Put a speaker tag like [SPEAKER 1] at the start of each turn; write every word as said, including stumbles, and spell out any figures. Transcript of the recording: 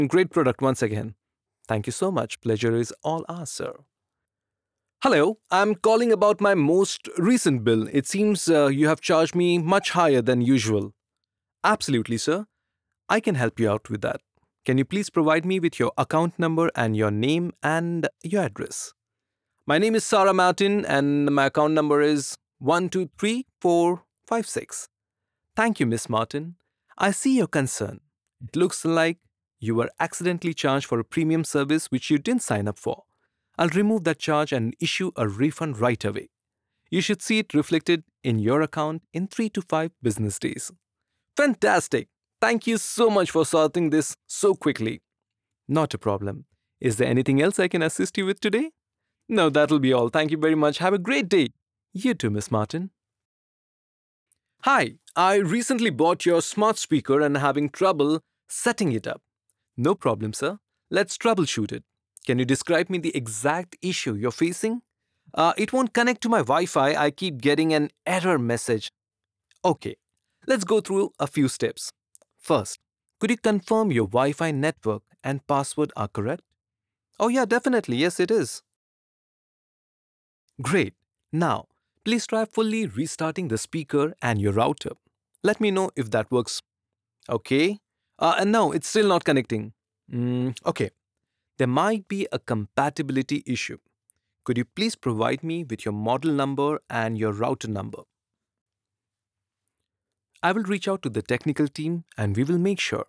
[SPEAKER 1] Great product once again. Thank you so much. Pleasure is all ours, sir. Hello, I'm calling about my most recent bill. It seems uh, you have charged me much higher than usual. Absolutely, sir. I can help you out with that. Can you please provide me with your account number and your name and your address? My name is Sarah Martin and my account number is one two three four five six. Thank you, Miss Martin. I see your concern. It looks like you were accidentally charged for a premium service which you didn't sign up for. I'll remove that charge and issue a refund right away. You should see it reflected in your account in three to five business days. Fantastic! Thank you so much for sorting this so quickly. Not a problem. Is there anything else I can assist you with today? No, that'll be all. Thank you very much. Have a great day. You too, Miss Martin. Hi, I recently bought your smart speaker and having trouble setting it up. No problem, sir. Let's troubleshoot it. Can you describe me the exact issue you're facing? Uh, it won't connect to my Wi Fi. I keep getting an error message. Okay, let's go through a few steps. First, could you confirm your Wi Fi network and password are correct? Oh, yeah, definitely. Yes, it is. Great. Now, please try fully restarting the speaker and your router. Let me know if that works. Okay. Uh, and no, it's still not connecting. Mm, okay. There might be a compatibility issue. Could you please provide me with your model number and your router number? I will reach out to the technical team and we will make sure